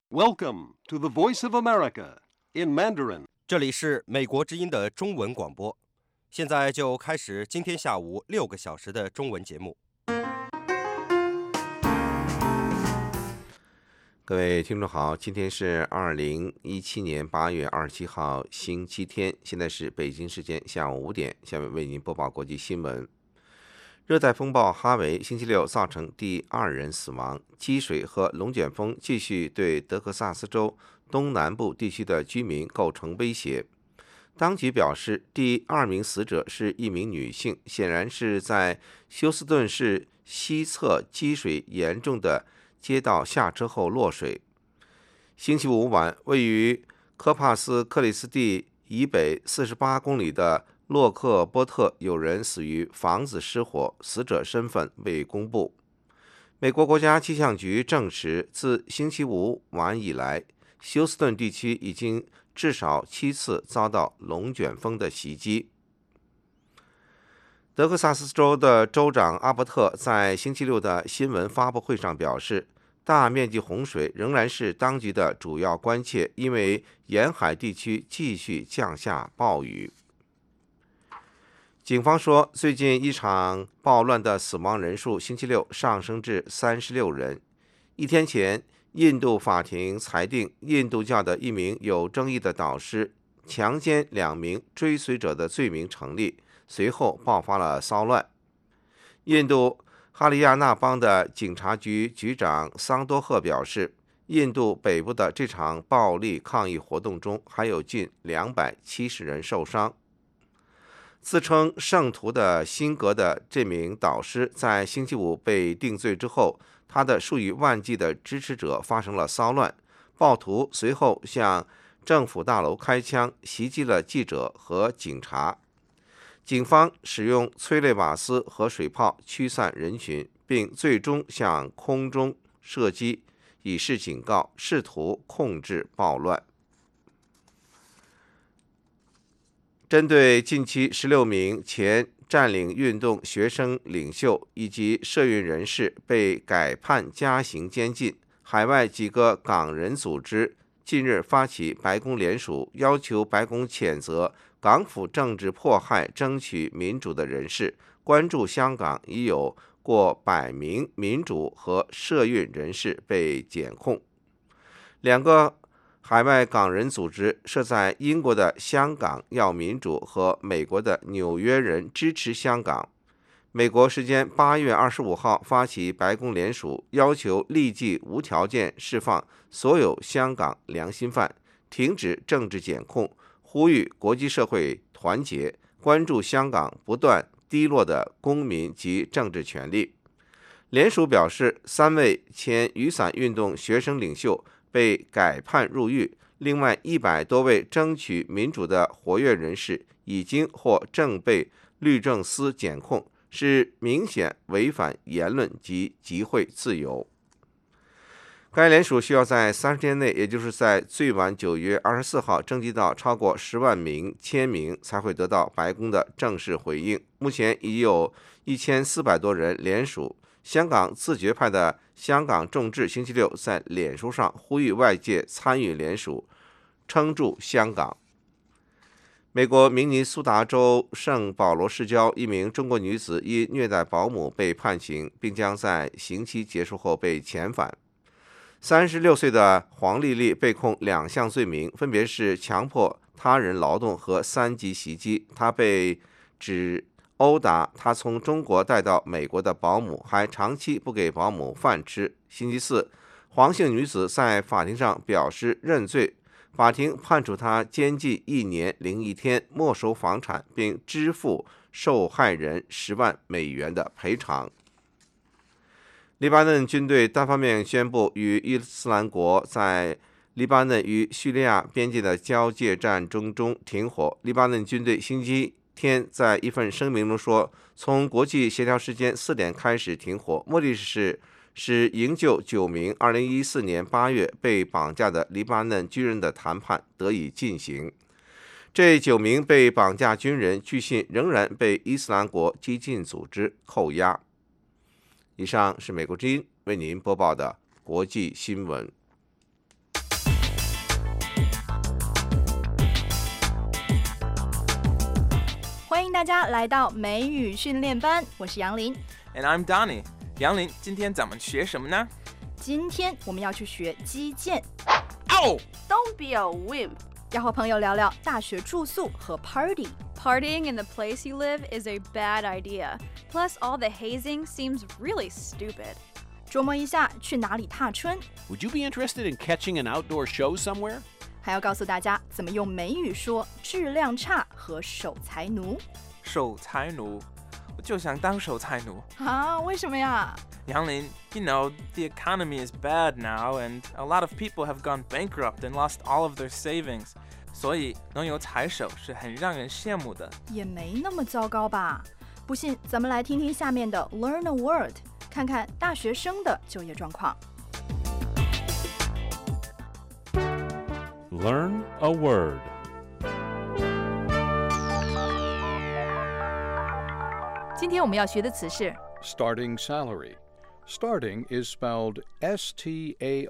Welcome to the Voice of America in Mandarin. 这里是美国之音的中文广播，现在就开始今天下午6个小时的中文节目。 各位听众好，今天是2017年8月27号星期天，现在是北京时间下午5点，下面为您播报国际新闻。热带风暴哈维星期六造成第2人死亡，积水和龙卷风继续对德克萨斯州东南部地区的居民构成威胁。当局表示，第2名死者是一名女性，显然是在休斯顿市西侧积水严重的街道下车后落水。星期五晚，位于科帕斯克里斯蒂以北48公里的洛克波特有人死于房子失火，死者身份未公布。美国国家气象局证实，自星期五晚以来，休斯顿地区已经至少7次遭到龙卷风的袭击。德克萨斯州的州长阿伯特在星期六的新闻发布会上表示，大面积洪水仍然是当局的主要关切，因为沿海地区继续降下暴雨。警方说，最近一场暴乱的死亡人数星期六上升至36人。一天前，印度法庭裁定印度教的一名有争议的导师强奸2名追随者的罪名成立，随后爆发了骚乱。印度哈里亚纳邦的警察局局长桑多赫表示，印度北部的这场暴力抗议活动中还有近270人受伤。自称圣徒的辛格的这名导师在星期五被定罪之后，他的数以万计的支持者发生了骚乱，暴徒随后向政府大楼开枪，袭击了记者和警察。警方使用催泪瓦斯和水炮驱散人群，并最终向空中射击，以示警告，试图控制暴乱。针对近期16名前占领运动学生领袖以及社运人士被改判加刑监禁，海外几个港人组织近日发起白宫联署，要求白宫谴责港府政治迫害争取民主的人士，关注香港已有过100名民主和社运人士被检控。2个海外港人组织设在英国的香港要民主和美国的纽约人支持香港。美国时间8月25号发起白宫联署，要求立即无条件释放所有香港良心犯，停止政治检控，呼吁国际社会团结，关注香港不断低落的公民及政治权利。联署表示，3位前雨伞运动学生领袖被改判入狱，另外100多位争取民主的活跃人士已经或正被律政司检控，是明显违反言论及集会自由。该联署需要在30天内，也就是在最晚9月24号征集到超过10万名签名，才会得到白宫的正式回应。目前已有1400多人联署。香港自决派的香港众志星期六在脸书上呼吁外界参与联署，撑住香港。美国明尼苏达州圣保罗市郊一名中国女子因虐待保姆被判刑，并将在刑期结束后被遣返。36岁的黄丽丽被控2项罪名，分别是强迫他人劳动和3级袭击。她被指殴打他从中国带到美国的保姆，还长期不给保姆饭吃。星期四，黄姓女子在法庭上表示认罪，法庭判处她监禁1年01天，没收房产，并支付受害人10万美元的赔偿。黎巴嫩军队单方面宣布与伊斯兰国在黎巴嫩与叙利亚边界的交界战争中停火。黎巴嫩军队星期天在一份声明中说，从国际协调时间4点开始停火，目的是使营救9名2014年8月被绑架的黎巴嫩军人的谈判得以进行。这9名被绑架军人据信仍然被伊斯兰国激进组织扣押。以上是美国之音为您播报的国际新闻。 迎大家来到美语训练班，我是杨林。 And I'm Donnie. 杨林，今天咱们学什么呢？ 今天我们要去学击剑。 Ow! Don't be a wimp. 要和朋友聊聊大学住宿和 party。 Partying in the place you live is a bad idea. Plus, all the hazing seems really stupid. 琢磨一下去哪里踏春， Would you be interested in catching an outdoor show somewhere? 还要告诉大家怎么用美语说质量差和守财奴。 守财奴，我就想当守财奴。 啊，为什么呀？ 杨林, you know, the economy is bad now, and a lot of people have gone bankrupt and lost all of their savings. 所以能有财手是很让人羡慕的。 也没那么糟糕吧？不信，咱们来听听下面的 Learn a Word， 看看大学生的就业状况。 Learn a word. 今天我们要学的词是 Starting salary. Starting is spelled S-T-A-R-T-I-N-G.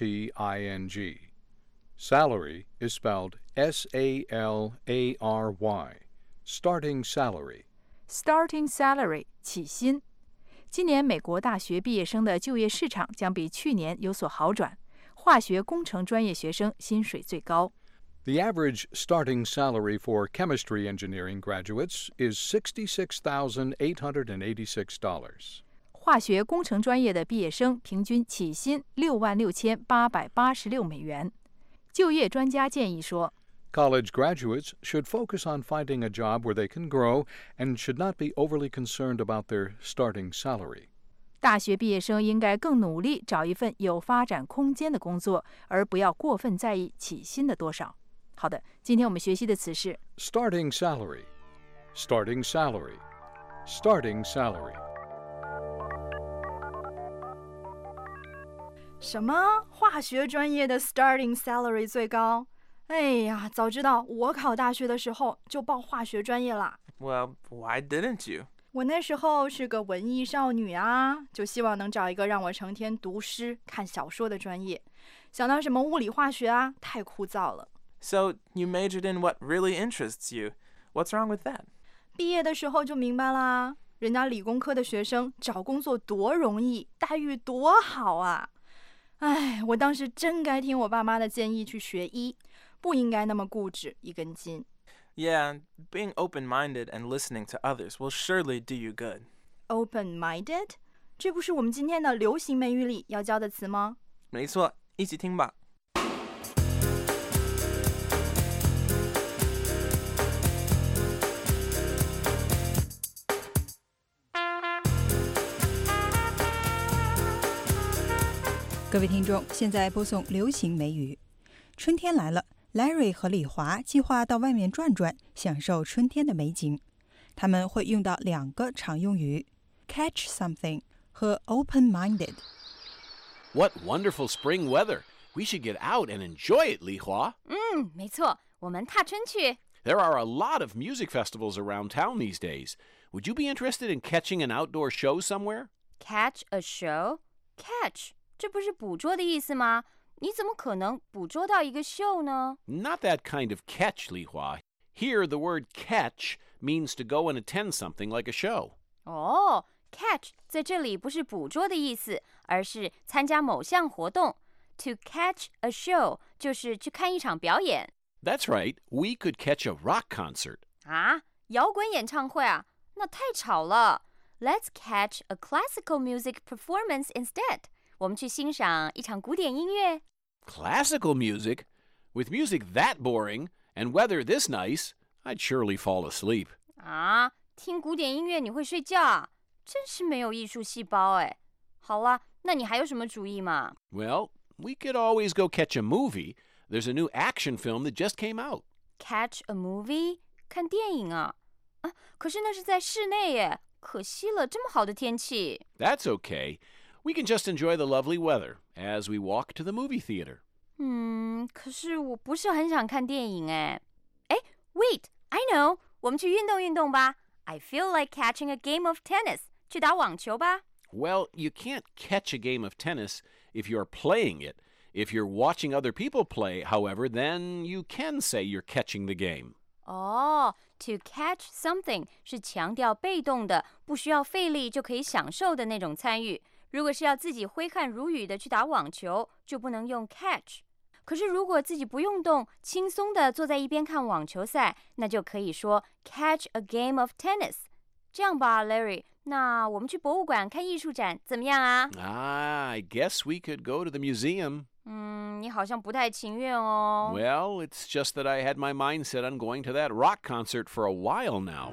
Salary is spelled S-A-L-A-R-Y. Starting salary. starting salary 起薪。今年美国大学毕业生的就业市场将比去年有所好转，化学工程专业学生薪水最高。 The average starting salary for chemistry engineering graduates is $66,886. 化学工程专业的毕业生平均起薪$66,886。就业专家建议说 College graduates should focus on finding a job where they can grow and should not be overly concerned about their starting salary. 大学毕业生应该更努力找一份有发展空间的工作，而不要过分在意起薪的多少。好的，今天我们学习的词是 Starting salary. Starting salary. Starting salary. 什么？化学专业的 starting salary 最高？哎呀，早知道我考大学的时候就报化学专业啦。 Well, why didn't you? 我那时候是个文艺少女啊，就希望能找一个让我成天读诗、看小说的专业。想到什么物理化学啊，太枯燥了。 So you majored in what really interests you. What's wrong with that? 毕业的时候就明白啦，人家理工科的学生找工作多容易，待遇多好啊！哎，我当时真该听我爸妈的建议去学医，不应该那么固执一根筋。 Yeah, being open-minded and listening to others will surely do you good. Open-minded？ 这不是我们今天的流行美语里要教的词吗？ 没错，一起听吧。 各位听众，现在播送流行美语。春天来了 ，Larry 和李华计划到外面转转，享受春天的美景。他们会用到两个常用语 ：catch something 和 open-minded。 What wonderful spring weather! We should get out and enjoy it, Li Hua. 没错，我们踏春去。 There are a lot of music festivals around town these days. Would you be interested in catching an outdoor show somewhere? Catch a show? Catch 这不是捕捉的意思吗？你怎么可能捕捉到一个秀呢？ Not that kind of catch, Li Hua. Here, the word catch means to go and attend something like a show. 哦 catch 在这里不是捕捉的意思，而是参加某项活动。To catch a show 就是去看一场表演。 That's right. We could catch a rock concert. 啊，摇滚演唱会啊，那太吵了。Let's catch a classical music performance instead. 我们去欣赏一场古典音乐。 Classical music? With music that boring and weather this nice, I'd surely fall asleep. 啊，听古典音乐你会睡觉啊？真是没有艺术细胞哎。好了，那你还有什么主意吗？ Well, we could always go catch a movie. There's a new action film that just came out. Catch a movie? 看电影啊？啊，可是那是在室内耶，可惜了，这么好的天气。 That's okay. We can just enjoy the lovely weather as we walk to the movie theater. 可是我不是很想看电影哎。Wait, I know. 我们去运动运动吧。I feel like catching a game of tennis. 去打网球吧。 Well, you can't catch a game of tennis if you're playing it. If you're watching other people play, however, then you can say you're catching the game. 哦，to catch something 是强调被动的，不需要费力就可以享受的那种参与。如果是要自己挥汗如雨的去打网球，就不能用 catch。可是如果自己不用动，轻松的坐在一边看网球赛，那就可以说 catch a game of tennis。这样吧 ，Larry， 那我们去博物馆看艺术展怎么样啊？ I guess we could go to the museum. 你好像不太情愿哦。 Well, it's just that I had my mind set on going to that rock concert for a while now.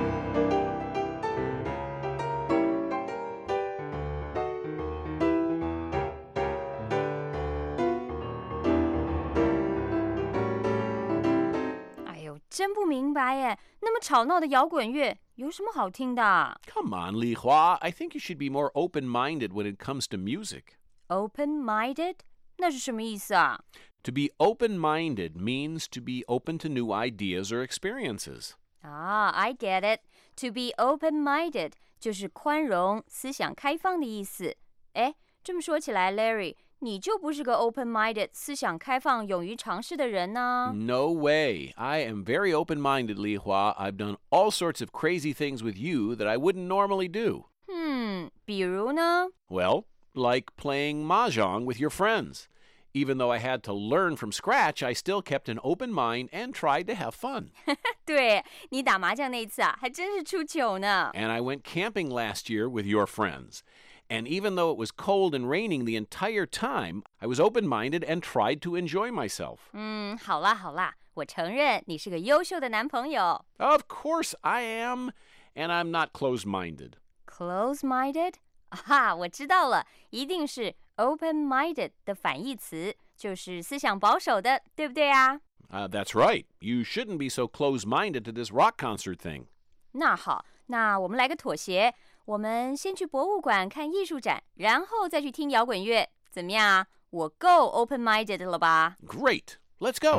真不明白耶，那么吵闹的摇滚乐有什么好听的？ Come on, Li Hua. I think you should be more open-minded when it comes to music. Open-minded? 那是什么意思啊？ To be open-minded means to be open to new ideas or experiences. I get it. To be open-minded 就是宽容、思想开放的意思。哎，这么说起来 ，Larry， 你就不是个 open-minded 思想开放、勇于尝试的人呢？ No way. I am very open-minded, Li Hua. I've done all sorts of crazy things with you that I wouldn't normally do. 比如呢？ Well, like playing mahjong with your friends. Even though I had to learn from scratch, I still kept an open mind and tried to have fun. 对，你打麻将那一次啊，还真是出糗呢。 And I went camping last year with your friends. And even though it was cold and raining the entire time, I was open-minded and tried to enjoy myself. 好啦，我承认你是个优秀的男朋友。 Of course I am, and I'm not closed-minded. Close-minded? 我知道了，一定是 open-minded 的反义词，就是思想保守的，对不对啊？ That's right. You shouldn't be so close-minded to this rock concert thing. 那好，那我们来个妥协。我们先去博物馆看艺术展，然后再去听摇滚乐，怎么样啊？我够 open-minded 了吧？ Great. Let's go.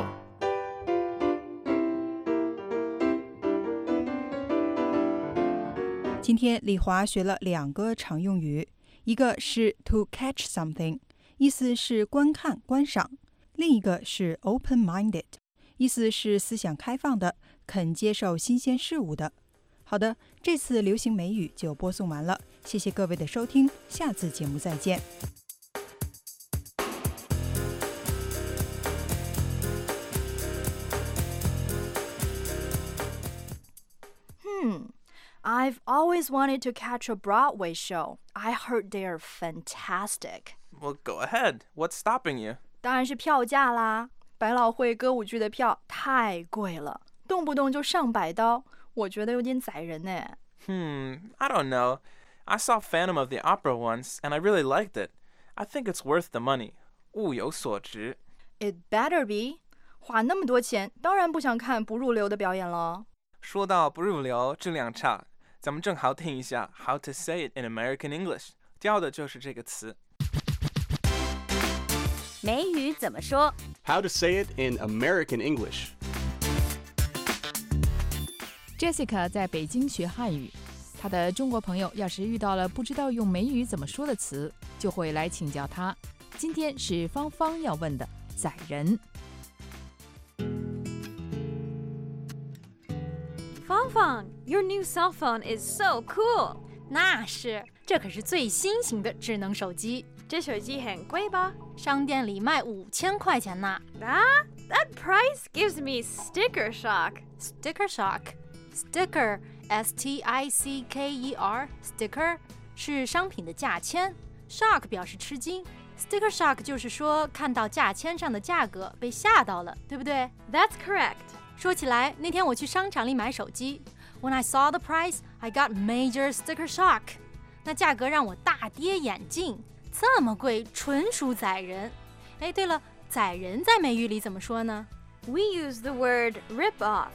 今天李华学了2个常用语，一个是 to catch something， 意思是观看、观赏；另一个是 open-minded， 意思是思想开放的，肯接受新鲜事物的。好的，这次流行美语就播送完了，谢谢各位的收听，下次节目再见。 I've always wanted to catch a Broadway show. I heard they're fantastic. Well, go ahead. What's stopping you? 当然是票价啦，百老汇歌舞剧的票太贵了，动不动就上百刀，我觉得有点宰人呢。 I don't know. I saw Phantom of the Opera once, and I really liked it. I think it's worth the money. 物有所值。 It better be. 花那么多钱，当然不想看不入流的表演了。 说到不入流，质量差，咱们正好听一下 How to say it in American English， 教的就是这个词。 美语怎么说？ How to say it in American English. Jessica 在北京学汉语，她的中国朋友要是遇到了不知道用美语怎么说的词，就会来请教她。今天是芳芳要问的宰人。 芳芳 your new cell phone is so cool. 那是，这可是最新型的智能手机。 这手机很贵吧？ 商店里卖5000块钱呢。 That price gives me sticker shock. Sticker shock. Sticker, S-T-I-C-K-E-R, sticker 是商品的价签 ，shock 表示吃惊。Sticker shock 就是说看到价签上的价格被吓到了，对不对？ That's correct. 说起来，那天我去商场里买手机 ，When I saw the price, I got major sticker shock. 那价格让我大跌眼镜，这么贵，纯属宰人。哎，对了，宰人在美语里怎么说呢？ We use the word rip off.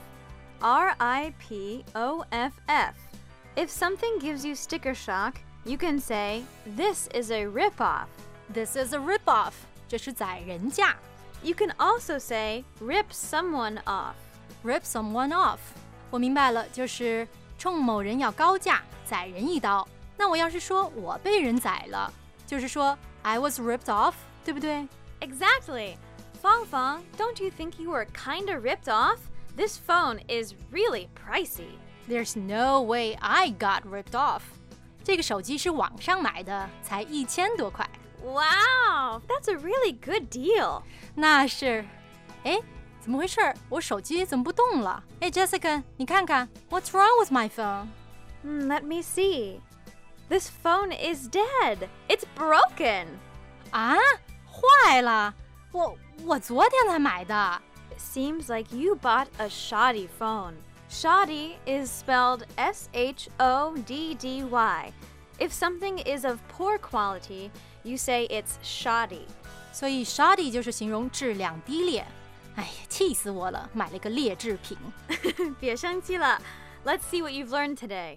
R-I-P-O-F-F. If something gives you sticker shock, you can say, this is a rip-off. This is a rip-off. 这是宰人价。 You can also say, rip someone off. Rip someone off. 我明白了，就是冲某人要高价，宰人一刀。那我要是说我被人宰了，就是说 I was ripped off， 对不对？ Exactly. Fang Fang, don't you think you were kinda ripped off? This phone is really pricey. There's no way I got ripped off. 这个手机是网上买的，才1000多块。 Wow, that's a really good deal. 那是，哎，怎么回事？我手机怎么不动了？哎 ，Jessica， 你看看 ，What's wrong with my phone? Let me see. This phone is dead. It's broken. 啊，坏了！我昨天才买的。 Seems like you bought a shoddy phone. Shoddy is spelled S-H-O-D-D-Y. If something is of poor quality, you say it's shoddy. 所以 shoddy 就是形容质量低劣。哎呀，气死我了，买了个劣质品。 别生气了。Let's see what you've learned today.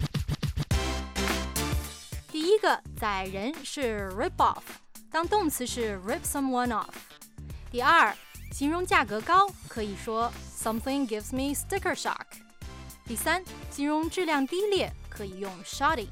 第一个载人是 rip off， 当动词是 rip someone off。第二，形容价格高可以说 something gives me sticker shock。第三，形容质量低劣可以用 shoddy。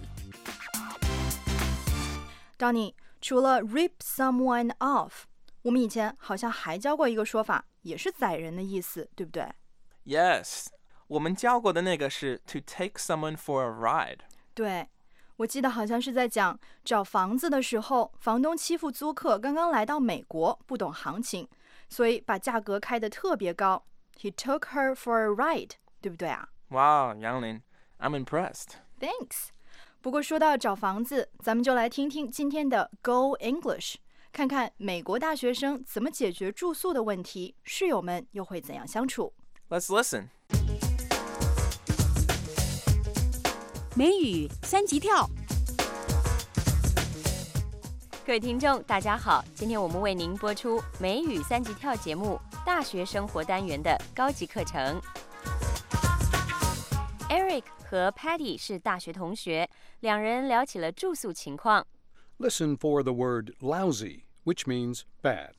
Donnie， 除了 rip someone off， 我们以前好像还教过一个说法，也是载人的意思，对不对？ Yes， 我们教过的那个是 to take someone for a ride。 对，我记得好像是在讲找房子的时候，房东欺负租客刚刚来到美国，不懂行情，所以把价格开得特别高。He took her for a ride， 对不对啊？ Wow， 杨林 ，I'm impressed. Thanks。不过说到找房子，咱们就来听听今天的 Go English， 看看美国大学生怎么解决住宿的问题，室友们又会怎样相处。 Let's listen. 美语三级跳。 各位听众，大家好，今天我们为您播出美语三级跳节目大学生活单元的高级课程。Eric 和 Patty 是大学同学，两人聊起了住宿情况。 Listen for the word lousy, which means bad.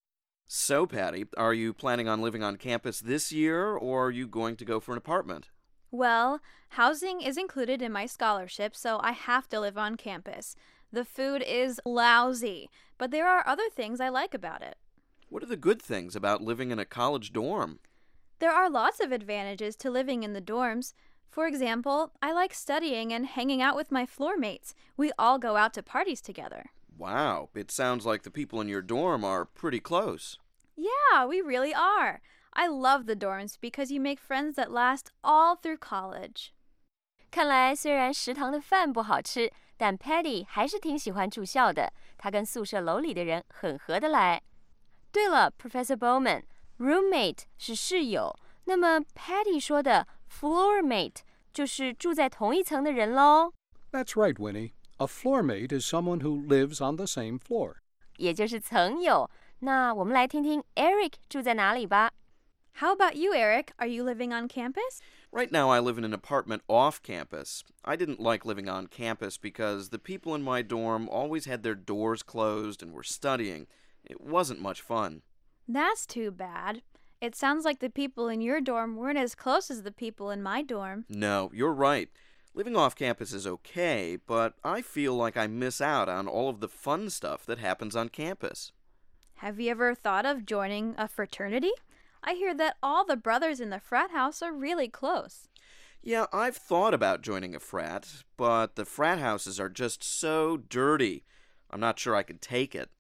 So, Patty, are you planning on living on campus this year, or are you going to go for an apartment? Well, housing is included in my scholarship, so I have to live on campus. The food is lousy, but there are other things I like about it. What are the good things about living in a college dorm? There are lots of advantages to living in the dorms. For example, I like studying and hanging out with my floor mates. We all go out to parties together. Wow, it sounds like the people in your dorm are pretty close. Yeah, we really are. I love the dorms because you make friends that last all through college. 看来虽然食堂的饭不好吃，但 Patty 还是挺喜欢住校的。她跟宿舍楼里的人很合得来。对了 ，Professor Bowman， roommate 是室友，那么 Patty 说的 floor mate 就是住在同一层的人咯。 That's right, Winnie. A floor mate is someone who lives on the same floor. 也就是层友。那我们来听听 Eric 住在哪里吧。 How about you, Eric? Are you living on campus? Right now, I live in an apartment off campus. I didn't like living on campus because the people in my dorm always had their doors closed and were studying. It wasn't much fun. That's too bad. It sounds like the people in your dorm weren't as close as the people in my dorm. No, you're right. Living off campus is okay, but I feel like I miss out on all of the fun stuff that happens on campus. Have you ever thought of joining a fraternity? I hear that all the brothers in the frat house are really close. Yeah, I've thought about joining a frat, but the frat houses are just so dirty. I'm not sure I could take it.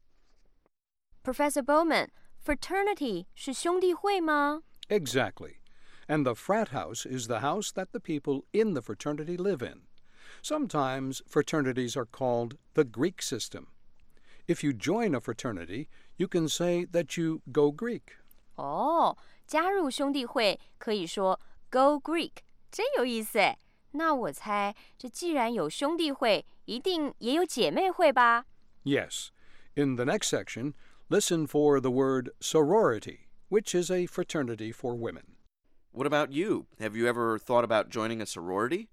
Professor Bowman, fraternity 是兄弟会吗？ Exactly. And the frat house is the house that the people in the fraternity live in. Sometimes fraternities are called the Greek system. If you join a fraternity, you can say that you go Greek. 哦，加入兄弟会可以说 Go Greek， 真有意思诶。那我猜，这既然有兄弟会，一定也有姐妹会吧？ Yes. In the next section, listen for the word sorority, which is a fraternity for women. What about you? Have you ever thought about joining a sorority?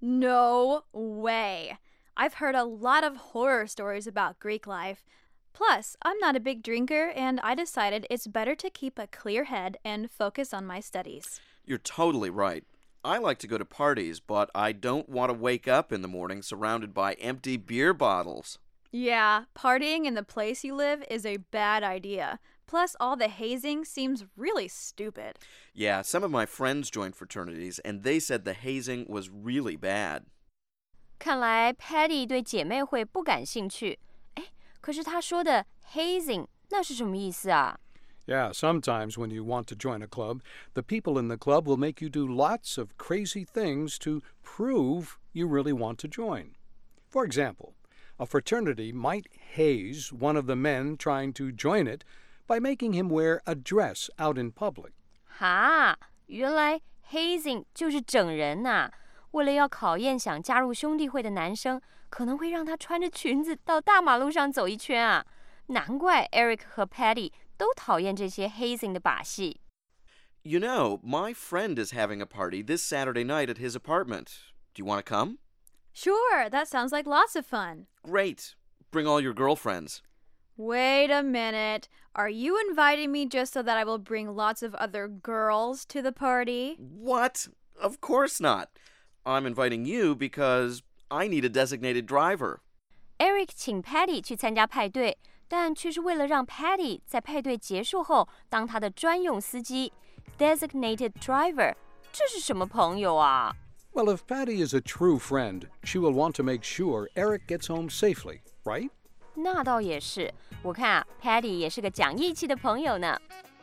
No way. I've heard a lot of horror stories about Greek life. Plus, I'm not a big drinker, and I decided it's better to keep a clear head and focus on my studies. You're totally right. I like to go to parties, but I don't want to wake up in the morning surrounded by empty beer bottles. Yeah, partying in the place you live is a bad idea. Plus, all the hazing seems really stupid. Yeah, some of my friends joined fraternities, and they said the hazing was really bad. 看来 Patty 对姐妹会不感兴趣。哎，可是她说的 hazing 那是什么意思啊？ Yeah, sometimes when you want to join a club, the people in the club will make you do lots of crazy things to prove you really want to join. For example, a fraternity might haze one of the men trying to join it by making him wear a dress out in public. 哈，原来 hazing 就是整人呐！为了要考验想加入兄弟会的男生，可能会让他穿着裙子到大马路上走一圈啊！难怪 Eric 和 Patty 都讨厌这些 hazing 的把戏。 You know, my friend is having a party this Saturday night at his apartment. Do you want to come? Sure, that sounds like lots of fun. Great. Bring all your girlfriends. Wait a minute. Are you inviting me just so that I will bring lots of other girls to the party? What? Of course not. I'm inviting you because I need a designated driver. Eric 请 Patty 去参加派对，但却是为了让 Patty 在派对结束后当他的专用司机 ，designated driver。这是什么朋友啊？ Well, if Patty is a true friend, she will want to make sure Eric gets home safely, right? 那倒也是，我看啊 ，Patty 也是个讲义气的朋友呢。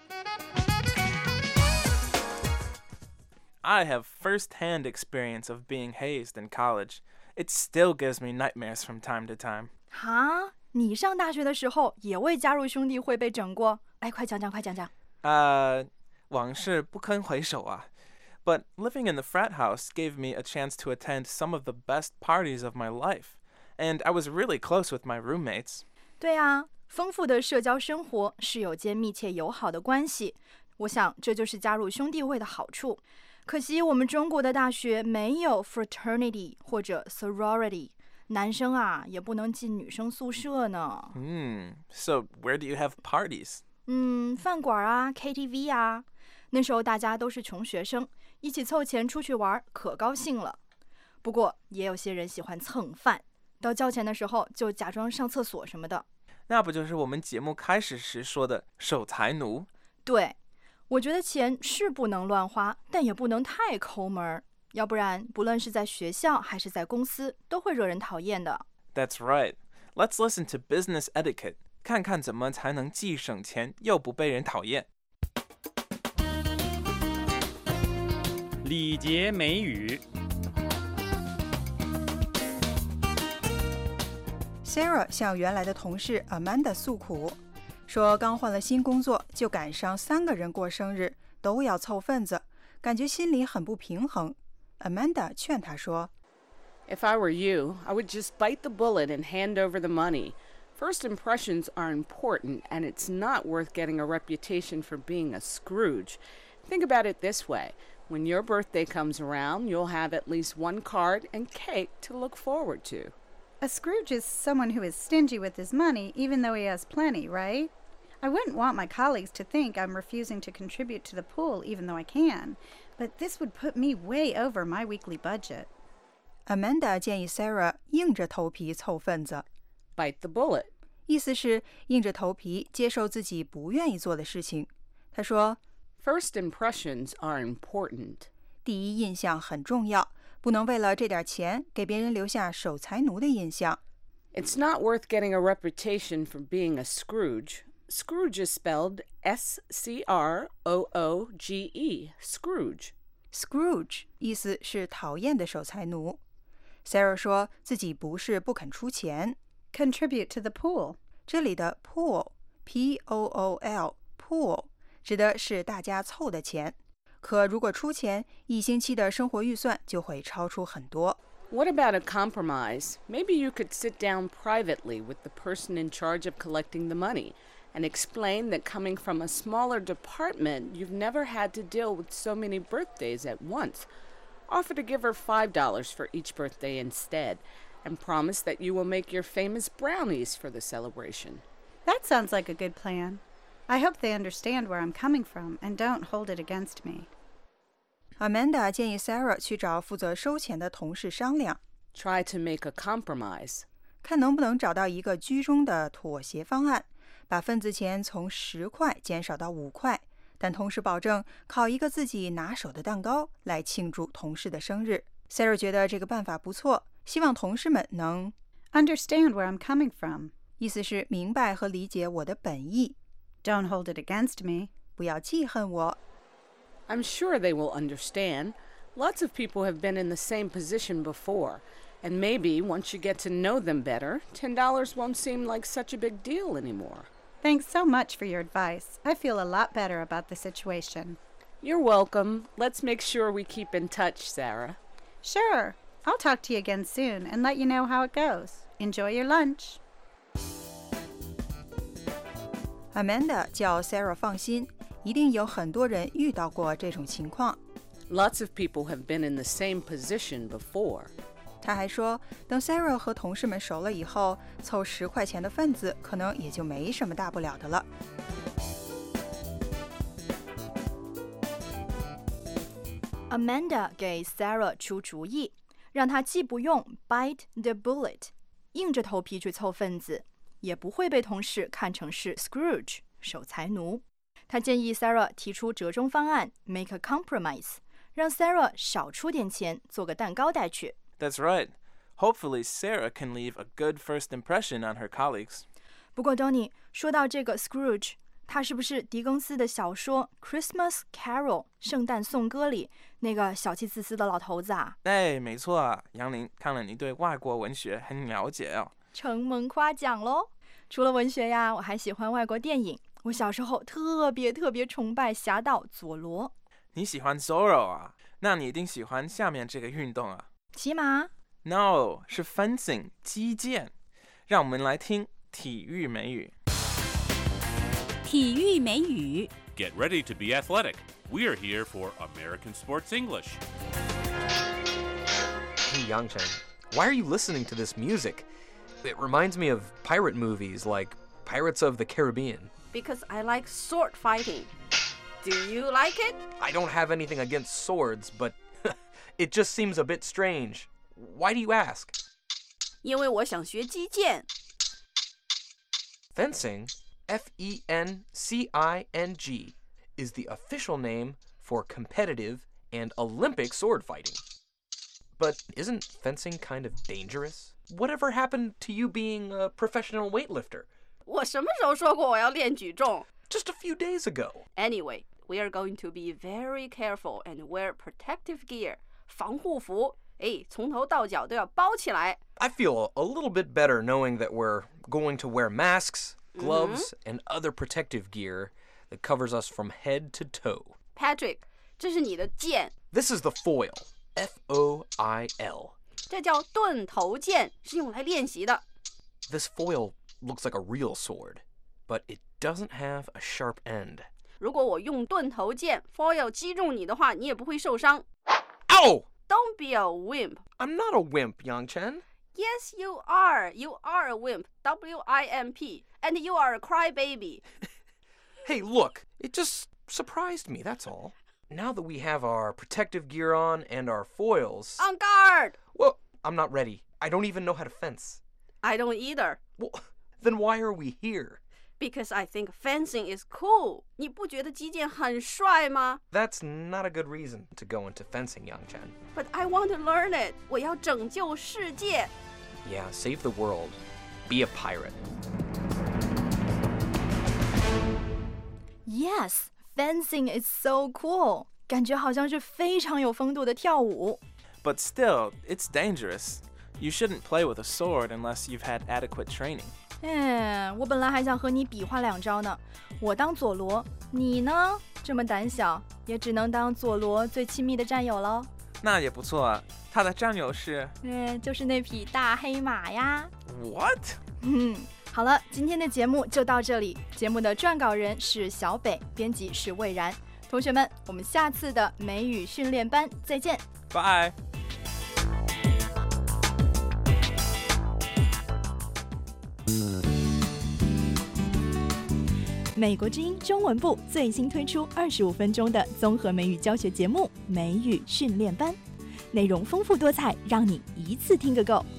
I have first-hand experience of being hazed in college. It still gives me nightmares from time to time. 哈，你上大学的时候也未加入兄弟会被整过？哎，快讲讲，快讲讲。 往事不堪回首啊。But living in the frat house gave me a chance to attend some of the best parties of my life, and I was really close with my roommates. 对啊，丰富的社交生活，室友间密切友好的关系，我想这就是加入兄弟会的好处。可惜我们中国的大学没有 fraternity 或者 sorority， 男生啊也不能进女生宿舍呢。 So where do you have parties? 饭馆啊 ，KTV 啊。那时候大家都是穷学生，一起凑钱出去玩，可高兴了。不过也有些人喜欢蹭饭，到交钱的时候就假装上厕所什么的。 那不就是我们节目开始时说的守财奴？对， 我觉得钱是不能乱花，但也不能太抠门，要不然不论是在学校还是在公司，都会惹人讨厌的。 That's right. Let's listen to business etiquette. 看看怎么才能既省钱又不被人讨厌。 礼节美语。 Sarah 向原来的同事 Amanda 诉苦，说刚换了新工作，就赶上3个人过生日，都要凑份子，感觉心里很不平衡。Amanda 劝她说 If I were you, I would just bite the bullet and hand over the money. First impressions are important, and it's not worth getting a reputation for being a Scrooge. Think about it this way. When your birthday comes around, you'll have at least one card and cake to look forward to. A Scrooge is someone who is stingy with his money, even though he has plenty, right? I wouldn't want my colleagues to think I'm refusing to contribute to the pool, even though I can, but this would put me way over my weekly budget. Amanda 建议 Sarah 硬着头皮凑份子 Bite the bullet. 意思是硬着头皮接受自己不愿意做的事情。她说 First impressions are important. 第一印象很重要，不能为了这点钱给别人留下守财奴的印象。 It's not worth getting a reputation for being a Scrooge. Scrooge is spelled S-C-R-O-O-G-E. Scrooge. Scrooge 意思是讨厌的守财奴。Sarah 说自己不是不肯出钱 Contribute to the pool. 这里的 pool, P-O-O-L, pool 指的是大家凑的钱，可如果出钱，一星期的生活预算就会超出很多。 What about a compromise? Maybe you could sit down privately with the person in charge of collecting the money and explain that coming from a smaller department, you've never had to deal with so many birthdays at once. Offer to give her $5 for each birthday instead, and promise that you will make your famous brownies for the celebration. That sounds like a good plan. I hope they understand where I'm coming from and don't hold it against me. Amanda 建议 Sarah 去找负责收钱的同事商量 Try to make a compromise. 看能不能找到一个居中的妥协方案， 把份子钱从10块减少到5块，但同时保证烤一个自己拿手的蛋糕来庆祝同事的生日。Sarah 觉得这个办法不错，希望同事们能 understand where I'm coming from， 意思是明白和理解我的本意。 Don't hold it against me， 不要记恨我。 I'm sure they will understand. Lots of people have been in the same position before, and maybe once you get to know them better, $10 won't seem like such a big deal anymore. Thanks so much for your advice. I feel a lot better about the situation. You're welcome. Let's make sure we keep in touch, Sarah. Sure. I'll talk to you again soon and let you know how it goes. Enjoy your lunch. Amanda 叫 Sarah 放心，一定有很多人遇到过这种情况。 Lots of people have been in the same position before. 他还说，等 Sarah 和同事们熟了以后，凑10块钱的份子，可能也就没什么大不了的了。 Amanda 给 Sarah 出主意，让她既不用 bite the bullet， 硬着头皮去凑份子，也不会被同事看成是 Scrooge 守财奴。她建议 Sarah 提出折中方案 make a compromise， 让 Sarah 少出点钱，做个蛋糕带去。 That's right. Hopefully, Sarah can leave a good first impression on her colleagues. 不过 Donny 说到这个 Scrooge， 他是不是狄更斯的小说 Christmas Carol 圣诞颂歌里那个小气自私的老头子啊？ 哎，没错啊，杨林，看来你对外国文学很了解哦。 承蒙夸奖咯。除了文学呀，我还喜欢外国电影。我小时候特别崇拜侠盗佐罗。 你喜欢 Zorro 啊？那你一定喜欢下面这个运动啊。 骑马 ？No， 是 fencing 击剑。让我们来听体育美语。 体育美语。 Get ready to be athletic. We are here for American Sports English. Hey, Yangchen, why are you listening to this music? It reminds me of pirate movies like Pirates of the Caribbean. Because I like sword fighting. Do you like it? I don't have anything against swords, but it just seems a bit strange. Why do you ask? 因为我想学击剑。 Fencing, Fencing, is the official name for competitive and Olympic sword fighting. But isn't fencing kind of dangerous? Whatever happened to you being a professional weightlifter? 我什么时候说过我要练举重？ Just a few days ago. Anyway, we are going to be very careful and wear protective gear. 防护服，从头到脚都要包起来。 I feel a little bit better knowing that we're going to wear masks, gloves, and other protective gear that covers us from head to toe. Patrick, 这是你的剑。 This is the foil, F-O-I-L. 这叫钝头剑，是用来练习的。 This foil looks like a real sword, but it doesn't have a sharp end. 如果我用钝头剑 foil 击中你的话，你也不会受伤。 Ow! Don't be a wimp. I'm not a wimp, Yangchen. Yes, you are. You are a wimp. W-I-M-P. And you are a crybaby. Hey, look. It just surprised me, that's all. Now that we have our protective gear on and our foils... On guard! Well, I'm not ready. I don't even know how to fence. I don't either. Well, then why are we here? Because I think fencing is cool. 你不觉得击剑很帅吗？ That's not a good reason to go into fencing, Yangchen. But I want to learn it. 我要拯救世界。 Yeah, save the world. Be a pirate. Yes, fencing is so cool. 感觉好像是非常有风度的跳舞。 But still, it's dangerous. You shouldn't play with a sword unless you've had adequate training. 我本来还想和你比划2招呢。我当佐罗，你呢？这么胆小，也只能当佐罗最亲密的战友喽。 那也不错啊。他的战友是？ 就是那匹大黑马呀。 What？ 好了，今天的节目就到这里。节目的撰稿人是小北，编辑是魏然。同学们，我们下次的美语训练班再见。 Bye。 美国之音中文部最新推出25分钟的综合美语教学节目《美语训练班》，内容丰富多彩，让你一次听个够。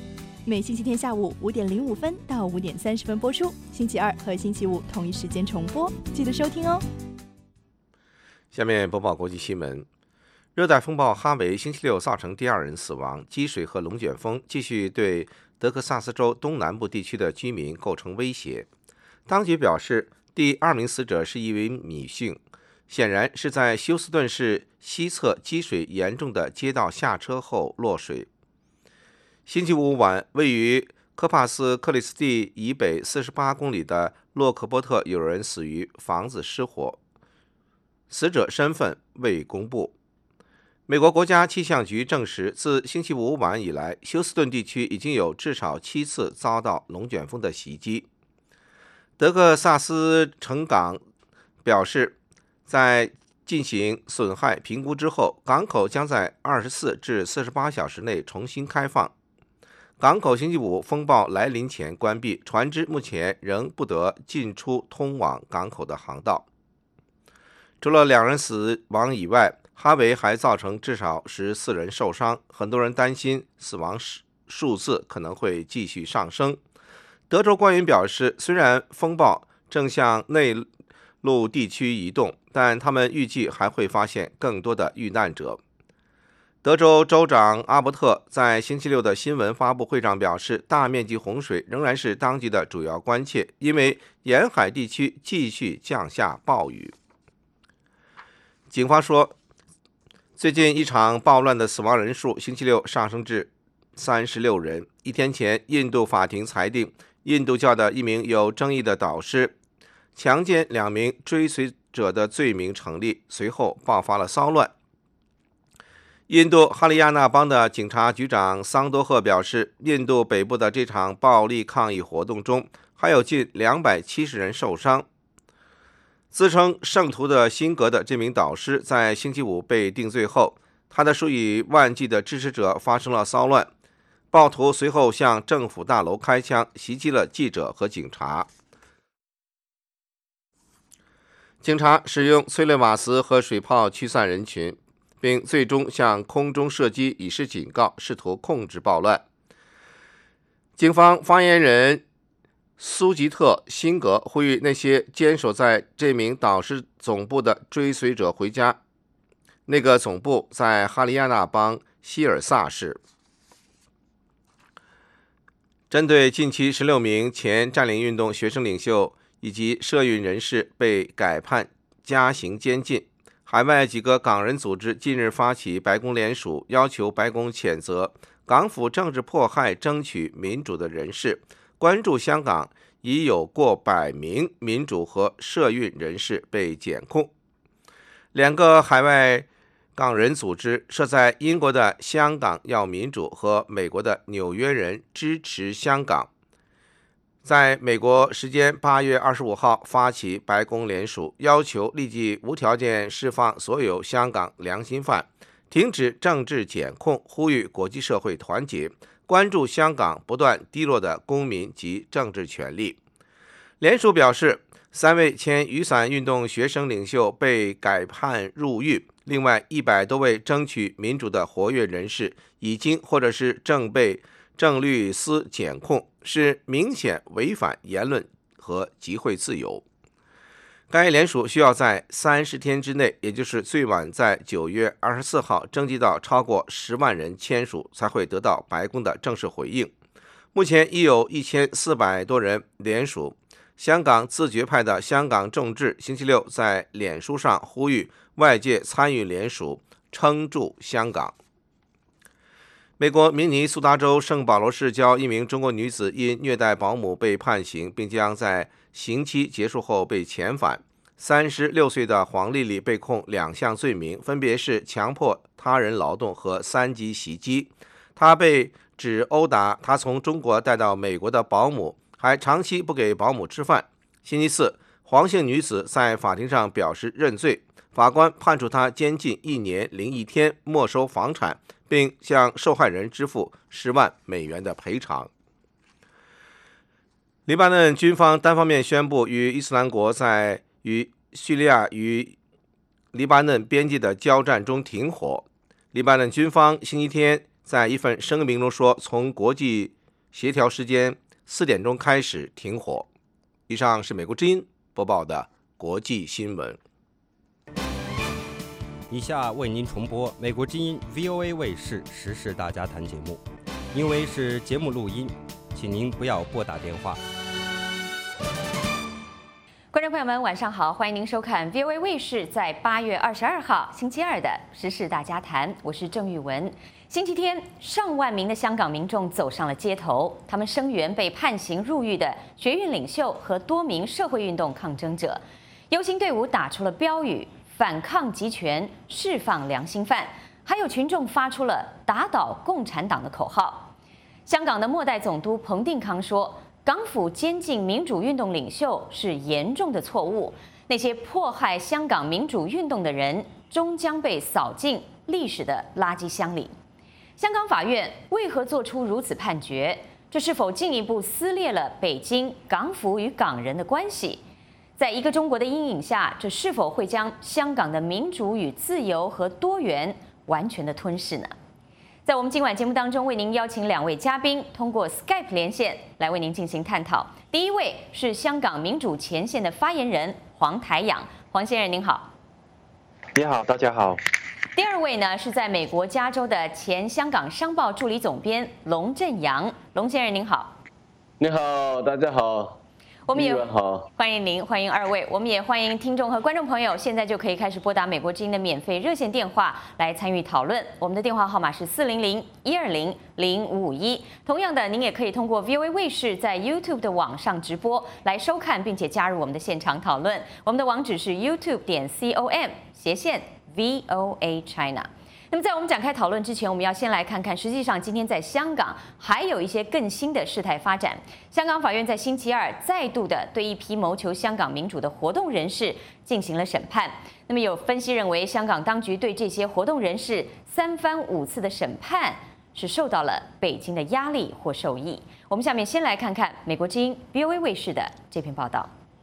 每星期天下午5点05分到5点30分播出，星期二和星期五同一时间重播，记得收听哦。 下面播报国际新闻。热带风暴哈维星期六造成第2人死亡，积水和龙卷风继续对德克萨斯州东南部地区的居民构成威胁。当局表示，第2名死者是一名女性，显然是在休斯顿市西侧积水严重的街道下车后落水。星期五晚，位于科帕斯克里斯蒂以北48公里的洛克波特有人死于房子失火，死者身份未公布。美国国家气象局证实，自星期五晚以来，休斯顿地区已经有至少7次遭到龙卷风的袭击。德克萨斯城港表示，在进行损害评估之后，港口将在24至48小时内重新开放。港口星期五风暴来临前关闭，船只目前仍不得进出通往港口的航道。除了2人死亡以外，哈维还造成至少14人受伤，很多人担心死亡数字可能会继续上升。德州官员表示，虽然风暴正向内陆地区移动，但他们预计还会发现更多的遇难者。德州州长阿伯特在星期六的新闻发布会上表示，大面积洪水仍然是当局的主要关切，因为沿海地区继续降下暴雨。警方说，最近一场暴乱的死亡人数星期六上升至36人。一天前，印度法庭裁定印度教的一名有争议的导师强奸2名追随者的罪名成立，随后爆发了骚乱。印度哈里亚纳邦的警察局长桑多赫表示，印度北部的这场暴力抗议活动中还有近270人受伤。自称圣徒的辛格的这名导师在星期五被定罪后，他的数以万计的支持者发生了骚乱，暴徒随后向政府大楼开枪，袭击了记者和警察。警察使用催泪瓦斯和水炮驱散人群，并最终向空中射击以示警告，试图控制暴乱。警方发言人苏吉特·辛格呼吁那些坚守在这名导师总部的追随者回家。那个总部在哈里亚纳邦希尔萨市。针对近期16名前占领运动学生领袖以及社运人士被改判加刑监禁，海外几个港人组织近日发起白宫联署，要求白宫谴责港府政治迫害争取民主的人士，关注香港已有过100名民主和社运人士被检控。2个海外港人组织设在英国的香港要民主和美国的纽约人支持香港，在美国时间8月25号发起白宫联署，要求立即无条件释放所有香港良心犯，停止政治检控，呼吁国际社会团结，关注香港不断低落的公民及政治权利。联署表示，3位前雨伞运动学生领袖被改判入狱，另外100多位争取民主的活跃人士已经或者是正被郑律斯检控，是明显违反言论和集会自由。该联署需要在30天之内，也就是最晚在9月24号征集到超过10万人签署，才会得到白宫的正式回应。目前已有1400多人联署。香港自决派的香港众志星期六在脸书上呼吁外界参与联署，撑住香港。美国明尼苏达州圣保罗市郊一名中国女子因虐待保姆被判刑，并将在刑期结束后被遣返。36岁的黄丽丽被控2项罪名，分别是强迫他人劳动和3级袭击。她被指殴打她从中国带到美国的保姆，还长期不给保姆吃饭。星期四，黄姓女子在法庭上表示认罪，法官判处她监禁1年01天，没收房产，并向受害人支付10万美元的赔偿。黎巴嫩军方单方面宣布与伊斯兰国在与叙利亚与黎巴嫩边界的交战中停火。黎巴嫩军方星期天在一份声明中说，从国际协调时间4点钟开始停火。以上是美国之音播报的国际新闻。 以下为您重播美国之音 VOA 卫视时事大家谈节目，因为是节目录音，请您不要拨打电话。 观众朋友们，晚上好，欢迎您收看 VOA 卫视在8月22号星期二的时事大家谈，我是郑玉文。星期天，上万名的香港民众走上了街头，他们声援被判刑入狱的学运领袖和多名社会运动抗争者。游行队伍打出了标语，反抗集权，释放良心犯，还有群众发出了打倒共产党的口号。香港的末代总督彭定康说，港府监禁民主运动领袖是严重的错误，那些迫害香港民主运动的人终将被扫进历史的垃圾箱里。香港法院为何做出如此判决？这是否进一步撕裂了北京、港府与港人的关系？在一个中国的阴影下，这是否会将香港的民主与自由和多元完全的吞噬呢？在我们今晚节目当中，为您邀请2位嘉宾通过 Skype 连线来为您进行探讨。第一位是香港民主前线的发言人黄台仰，黄先生您好。 你好，大家好。 第二位呢是在美国加州的前香港商报助理总编龙振阳，龙先生您好。 你好，大家好。 我们也好， 欢迎您，欢迎2位。我们也欢迎听众和观众朋友，现在就可以开始拨打美国之音的免费热线电话来参与讨论。我们的电话号码是400-120-0551。同样的，您也可以通过 VOA 卫视在 YouTube 的网上直播来收看，并且加入我们的现场讨论。我们的网址是 youtube.com/VOA China。那么在我们展开讨论之前，我们要先来看看，实际上今天在香港还有一些更新的事态发展。香港法院在星期二再度的对一批谋求香港民主的活动人士进行了审判。那么有分析认为，香港当局对这些活动人士3番5次的审判是受到了北京的压力或受益。我们下面先来看看美国之音 VOA 卫视的这篇报道。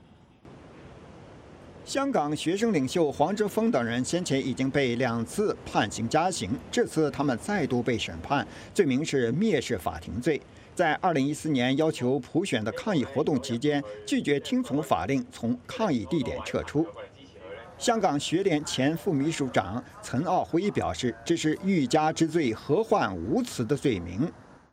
香港学生领袖黄之锋等人先前已经被2次判刑加刑，这次他们再度被审判，罪名是蔑视法庭罪。在2014年要求普选的抗议活动期间，拒绝听从法令，从抗议地点撤出。香港学联前副秘书长岑奥辉表示，这是欲加之罪，何患无辞的罪名。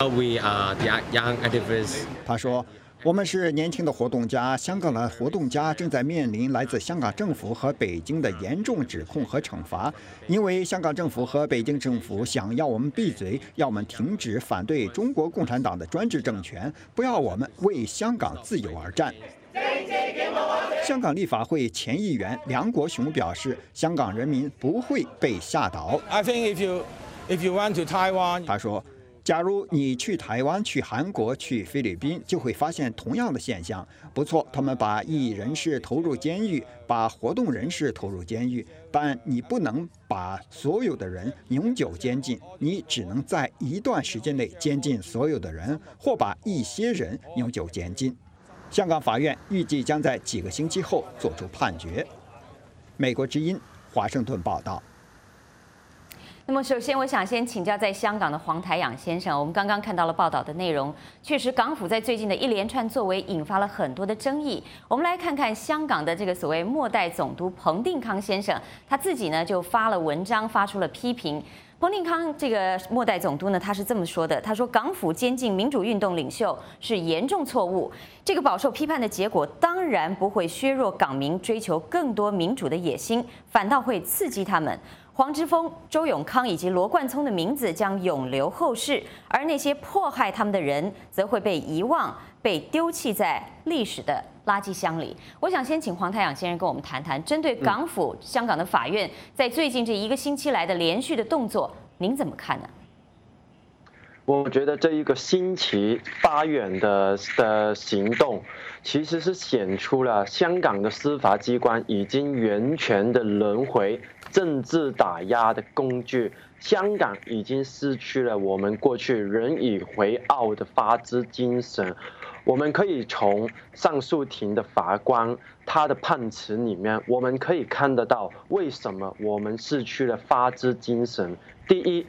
他说，我们是年轻的活动家，香港的活动家正在面临来自香港政府和北京的严重指控和惩罚，因为香港政府和北京政府想要我们闭嘴，要我们停止反对中国共产党的专制政权，不要我们为香港自由而战。香港立法会前议员梁国雄表示，香港人民不会被吓倒。他说，假如你去台湾、去韩国、去菲律宾，就会发现同样的现象。不错，他们把异议人士投入监狱，把活动人士投入监狱，但你不能把所有的人永久监禁，你只能在一段时间内监禁所有的人，或把一些人永久监禁。香港法院预计将在几个星期后作出判决。美国之音华盛顿报道。 那么首先，我想先请教在香港的黄台仰先生，我们刚刚看到了报道的内容，确实港府在最近的一连串作为引发了很多的争议。我们来看看香港的这个所谓末代总督彭定康先生，他自己呢就发了文章，发出了批评。彭定康这个末代总督呢，他是这么说的：他说，港府监禁民主运动领袖是严重错误，这个饱受批判的结果当然不会削弱港民追求更多民主的野心，反倒会刺激他们。黄之锋、周永康以及罗冠聪的名字将永留后世，而那些迫害他们的人则会被遗忘，被丢弃在历史的垃圾箱里。我想先请黄台仰先生跟我们谈谈，针对港府、香港的法院在最近这1个星期来的连续的动作，您怎么看呢？ 我觉得这1个星期法院的行动，其实是显出了香港的司法机关已经完全的沦为政治打压的工具。香港已经失去了我们过去引以为傲的法治精神。我们可以从上诉庭的法官他的判词里面，我们可以看得到为什么我们失去了法治精神。第一，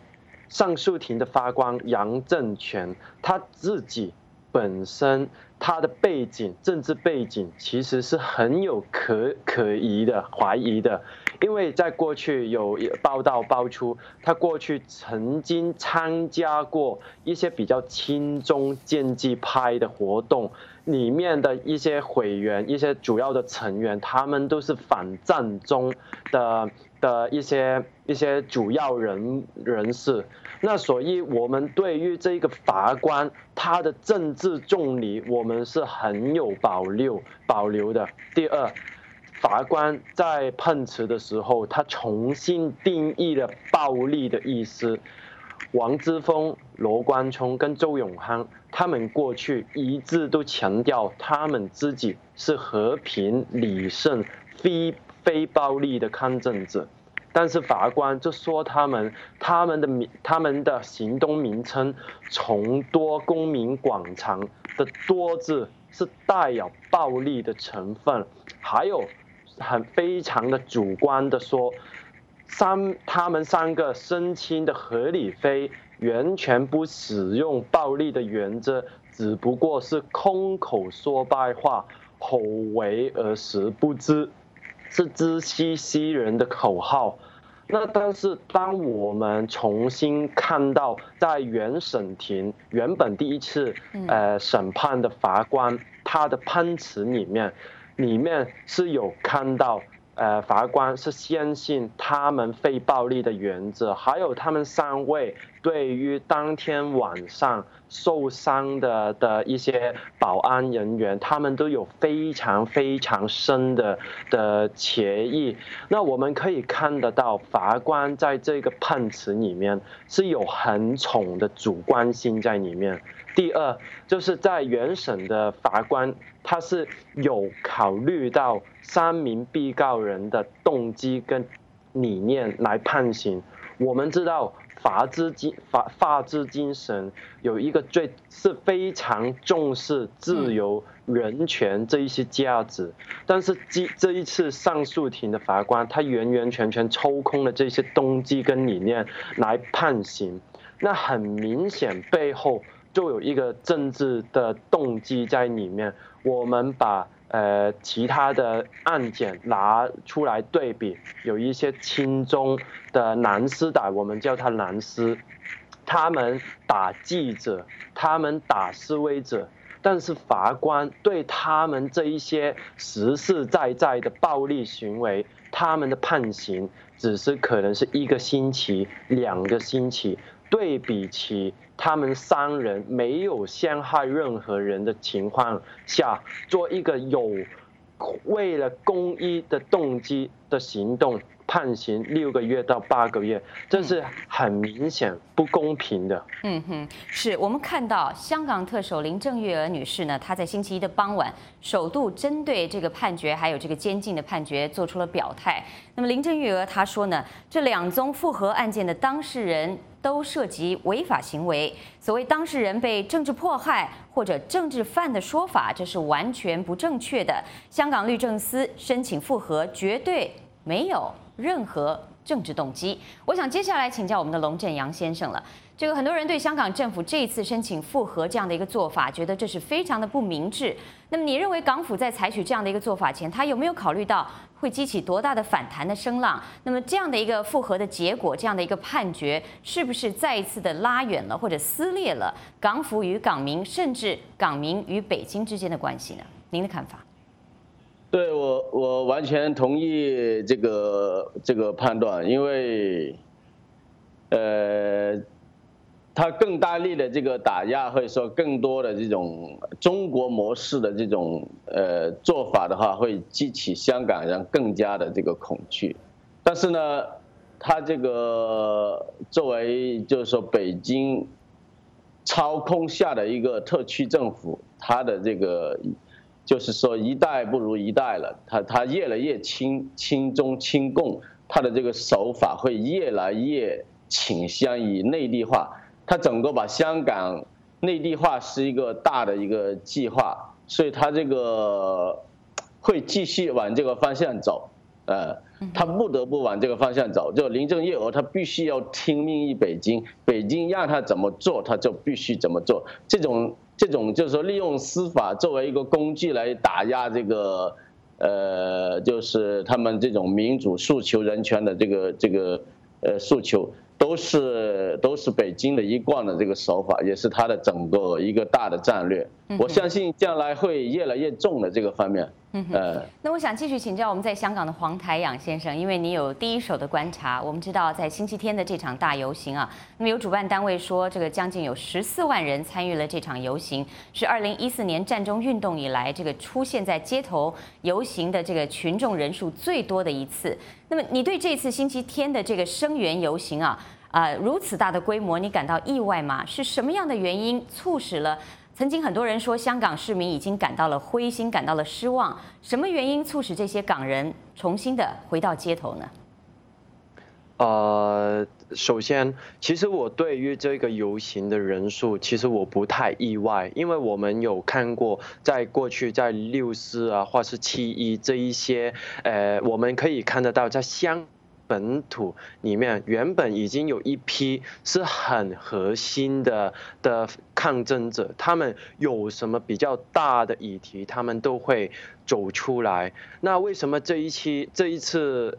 上诉庭的法官杨正全他自己本身他的背景政治背景其实是很有可疑的怀疑的，因为在过去有报道爆出他过去曾经参加过一些比较亲中建制派的活动，里面的一些会员一些主要的成员他们都是反战中的一些主要人士。那所以我们对于这个法官他的政治中立我们是很有保留的。第二，法官在判词的时候他重新定义了暴力的意思。王之锋、罗冠聪跟周永康他们过去一直都强调他们自己是和平理性非暴力的抗争者，但是法官就说他们的行动名称从多公民广场的多字是带有暴力的成分，还有非常的主观的说他们3个申请的何理非完全不使用暴力的原则，只不过是空口说白话，口为而实不知，是自欺欺人的口号。那但是当我们重新看到在原审庭原本第一次审判的法官他的判词里面是有看到法官是相信他们非暴力的原则，还有他们3位对于当天晚上受伤的一些保安人员他们都有非常深的协议。那我们可以看得到法官在这个判词里面是有很重的主观性在里面。第二，就是在原审的法官他是有考虑到3名被告人的动机跟理念来判刑。我们知道法治精神有一个是非常重视自由人权这一些价值，但是这一次上诉庭的法官他完全抽空了这些动机跟理念来判刑，那很明显背后就有一个政治的动机在里面。我们把其他的案件拿出来对比，有一些亲中的蓝丝带，我们叫他蓝丝，他们打记者，他们打示威者，但是法官对他们这一些实实在在的暴力行为，他们的判刑只是可能是1个星期、2个星期，对比起他们3人没有伤害任何人的情况下，做一个有为了公益的动机的行动，判刑6个月到8个月，这是很明显不公平的。 是我们看到香港特首林郑月娥女士呢，她在星期一的傍晚首度针对这个判决还有这个监禁的判决做出了表态。那么林郑月娥她说呢，这2宗复核案件的当事人都涉及违法行为，所谓当事人被政治迫害或者政治犯的说法，这是完全不正确的。香港律政司申请复核绝对没有任何政治动机。我想接下来请教我们的龙振阳先生了。这个很多人对香港政府这一次申请复核这样的一个做法，觉得这是非常的不明智。那么你认为港府在采取这样的一个做法前，他有没有考虑到会激起多大的反弹的声浪？那么这样的一个复核的结果，这样的一个判决，是不是再一次的拉远了或者撕裂了港府与港民，甚至港民与北京之间的关系呢？您的看法？ 对，我完全同意这个判断，因为它更大力的这个打压，或者说更多的这种中国模式的这种做法的话，会激起香港人更加的这个恐惧。但是呢，它这个作为就是说北京操控下的一个特区政府，它的这个就是说一代不如一代了，它越来越亲中亲共，它的这个手法会越来越倾向于内地化。它整个把香港内地化是一个大的一个计划，所以它这个会继续往这个方向走。 他不得不往这个方向走。就林郑月娥，他必须要听命于北京，北京让他怎么做，他就必须怎么做。这种就是说，利用司法作为一个工具来打压这个，就是他们这种民主诉求、人权的这个诉求。都是北京的一贯的这个手法，也是他的整个一个大的战略。我相信将来会越来越重的这个方面。 那我想继续请教我们在香港的黄台仰先生，因为你有第一手的观察。我们知道在星期天的这场大游行啊，那么有主办单位说，这个将近有14万人参与了这场游行，是2014年战中运动以来这个出现在街头游行的这个群众人数最多的一次。那么你对这次星期天的这个声援游行啊，如此大的规模，你感到意外吗？是什么样的原因促使了？曾经很多人说，香港市民已经感到了灰心，感到了失望。什么原因促使这些港人重新的回到街头呢？ 首先，其实我对于这个游行的人数，其实我不太意外，因为我们有看过，在过去在6·4啊，或是7·1这一些，我们可以看得到，在香本土里面，原本已经有一批是很核心的抗争者，他们有什么比较大的议题，他们都会走出来。那为什么这一次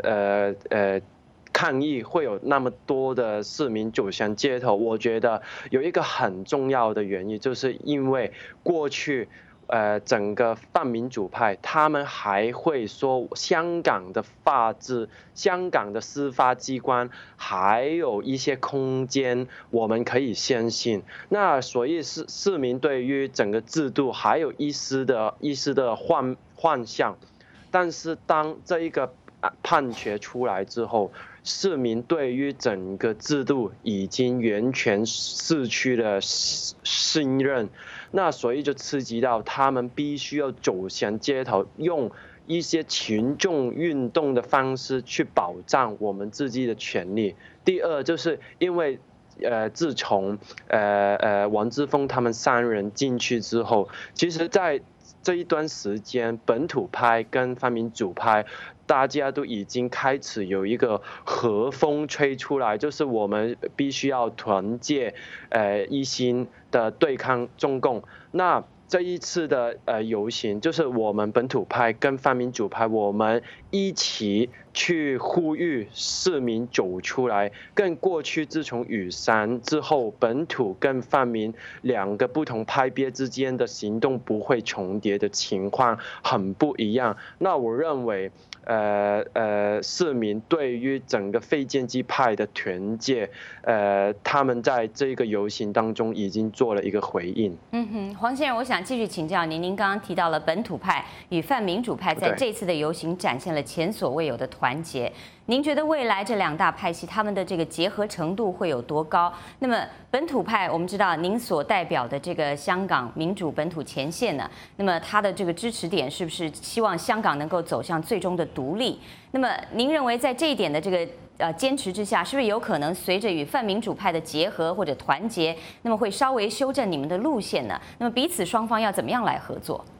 抗议会有那么多的市民走向街头？我觉得有一个很重要的原因，就是因为过去整个泛民主派他们还会说香港的法治、香港的司法机关还有一些空间我们可以相信。那所以市民对于整个制度还有一丝的幻想，但是当这一个判决出来之后，市民对于整个制度已经完全失去了信任，那所以就刺激到他们必须要走向街头，用一些群众运动的方式去保障我们自己的权利。第二，就是因为自从王之锋他们3人进去之后，其实在这一段时间，本土派跟泛民主派大家都已经开始有一个和风吹出来，就是我们必须要团结一心的对抗中共。那这一次的游行，就是我们本土派跟泛民主派，我们一起去呼吁市民走出来。跟过去自从雨伞之后，本土跟泛民2个不同派别之间的行动不会重叠的情况很不一样。那我认为市民对于整个非建制派的团结，他们在这个游行当中已经做了一个回应。 黄先生，我想继续请教您。您刚刚提到了本土派与泛民主派在这次的游行展现了前所未有的团结。您觉得未来这2大派系他们的这个结合程度会有多高？那么本土派，我们知道您所代表的这个香港民主本土前线呢，那么他的这个支持点是不是希望香港能够走向最终的独立？那么您认为在这一点的这个坚持之下，是不是有可能随着与泛民主派的结合或者团结，那么会稍微修正你们的路线呢？那么彼此双方要怎么样来合作？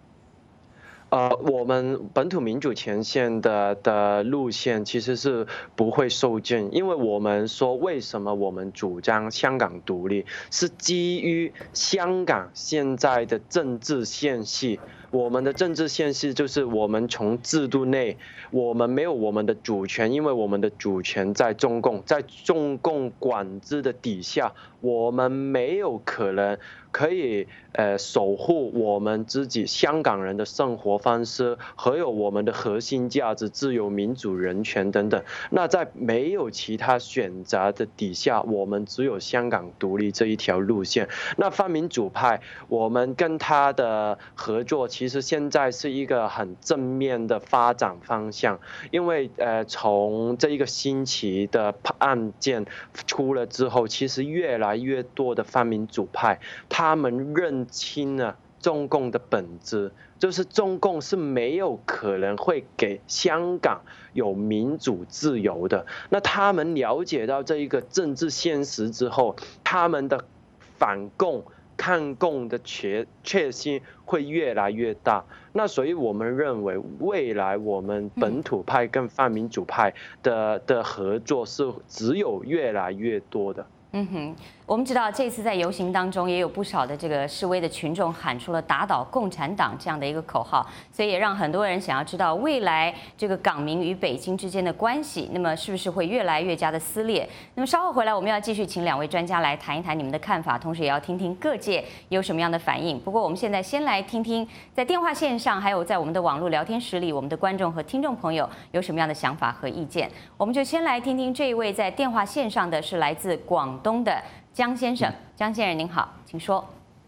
我们本土民主前线的路线其实是不会受限，因为我们说为什么我们主张香港独立，是基于香港现在的政治现系。我们的政治现系就是我们从制度内，我们没有我们的主权，因为我们的主权在中共管制的底下，我们没有可能可以守护我们自己香港人的生活方式，还有我们的核心价值，自由、民主、人权等等。那在没有其他选择的底下，我们只有香港独立这一条路线。那泛民主派，我们跟他的合作其实现在是一个很正面的发展方向，因为从这一个星期的案件出了之后，其实越来越多的泛民主派他们认清了中共的本质，就是中共是没有可能会给香港有民主自由的。那他们了解到这一个政治现实之后，他们的反共抗共的决心会越来越大。那所以我们认为，未来我们本土派跟泛民主派的合作是只有越来越多的。 我们知道这次在游行当中也有不少的这个示威的群众喊出了打倒共产党这样的一个口号，所以也让很多人想要知道未来这个港民与北京之间的关系，那么是不是会越来越加的撕裂？那么稍后回来我们要继续请2位专家来谈一谈你们的看法，同时也要听听各界有什么样的反应。不过我们现在先来听听在电话线上还有在我们的网络聊天室里，我们的观众和听众朋友有什么样的想法和意见。我们就先来听听这一位在电话线上的是来自广东的江先生。江先生您好，请说。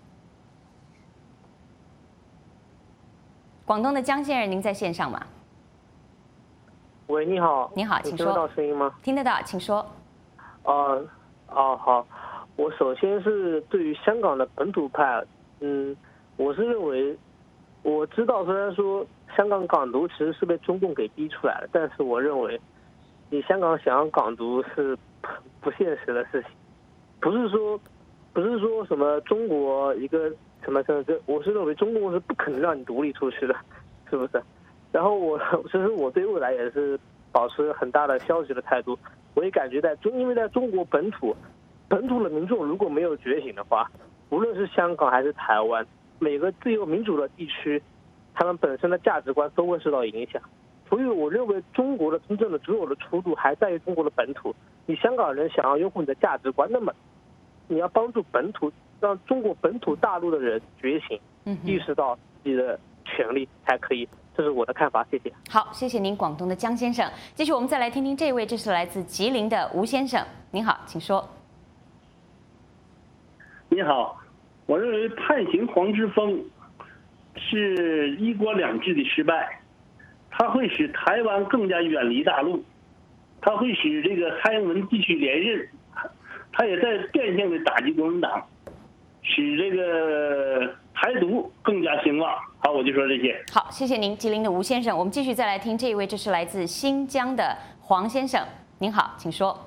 广东的江先生，您在线上吗？ 喂，你好。 你好，请说。 听得到声音吗？ 听得到，请说。 好。我首先是对于香港的本土派，我是认为，我知道虽然说香港港独其实是被中共给逼出来的，但是我认为，你香港想要港独是不现实的事情。不是说什么中国一个什么我是认为中共是不可能让你独立出去的，是不是？然后其实我对未来也是保持很大的消极的态度。我也感觉因为在中国本土的民众如果没有觉醒的话，无论是香港还是台湾，每个自由民主的地区，他们本身的价值观都会受到影响。所以我认为中国的真正的只有的出路还在于中国的本土。你香港人想要拥护你的价值观，那么你要帮助让中国本土大陆的人觉醒，意识到自己的权利才可以。这是我的看法，谢谢。 好，谢谢您，广东的江先生。继续，我们再来听听这位，这是来自吉林的吴先生。您好，请说。 你好，我认为判刑黄之锋是一国两制的失败，它会使台湾更加远离大陆，它会使这个蔡英文继续连任，它也在变相的打击国民党，使这个台独更加兴旺。好，我就说这些。 好，谢谢您，吉林的吴先生。我们继续再来听这一位，这是来自新疆的黄先生。您好，请说。